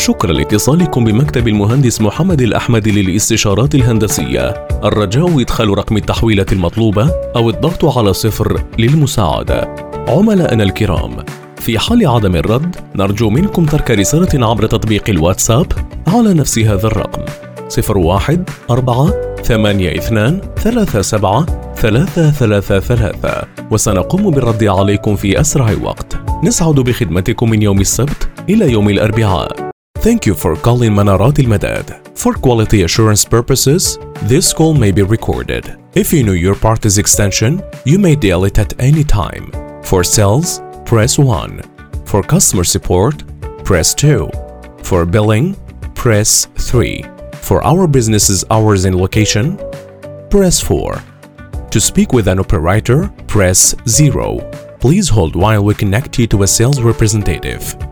شكرا لاتصالكم بمكتب المهندس محمد الأحمد للاستشارات الهندسية. الرجاء إدخال رقم التحويلة المطلوبة أو الضغط على 0 للمساعدة. عملائنا الكرام، في حال عدم الرد نرجو منكم ترك رسالة عبر تطبيق الواتساب على نفس هذا الرقم 014-8237-333 وسنقوم بالرد عليكم في أسرع وقت. نسعد بخدمتكم من يوم السبت إلى يوم الأربعاء. Thank you for calling منارات المداد. For quality assurance purposes, this call may be recorded. If you know your party's extension, you may dial it at any time. For sales, press 1. For customer support, press 2. For billing, press 3. For our business's hours and location, press 4. To speak with an operator, press 0. Please hold while we connect you to a sales representative.